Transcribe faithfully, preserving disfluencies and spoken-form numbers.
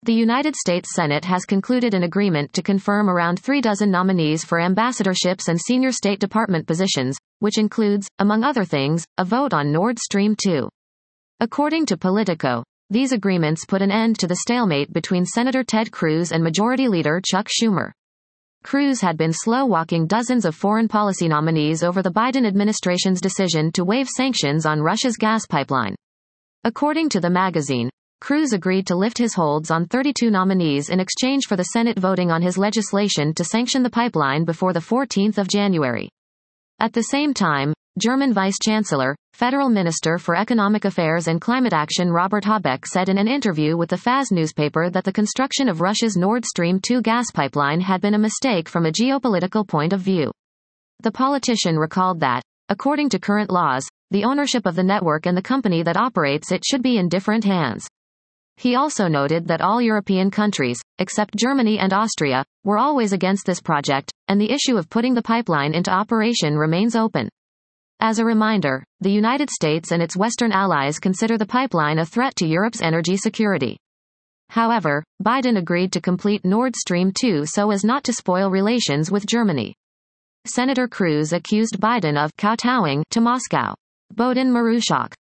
The United States Senate has concluded an agreement to confirm around three dozen nominees for ambassadorships and senior State Department positions, which includes, among other things, a vote on Nord Stream two. According to Politico, these agreements put an end to the stalemate between Senator Ted Cruz and Majority Leader Chuck Schumer. Cruz had been slow-walking dozens of foreign policy nominees over the Biden administration's decision to waive sanctions on Russia's gas pipeline. According to the magazine, Cruz agreed to lift his holds on thirty-two nominees in exchange for the Senate voting on his legislation to sanction the pipeline before the fourteenth of January. At the same time, German Vice Chancellor, Federal Minister for Economic Affairs and Climate Action Robert Habeck said in an interview with the F A Z newspaper that the construction of Russia's Nord Stream two gas pipeline had been a mistake from a geopolitical point of view. The politician recalled that, according to current laws, the ownership of the network and the company that operates it should be in different hands. He also noted that all European countries, except Germany and Austria, were always against this project, and the issue of putting the pipeline into operation remains open. As a reminder, the United States and its Western allies consider the pipeline a threat to Europe's energy security. However, Biden agreed to complete Nord Stream two so as not to spoil relations with Germany. Senator Cruz accused Biden of kowtowing to Moscow. Bohdan Marushak,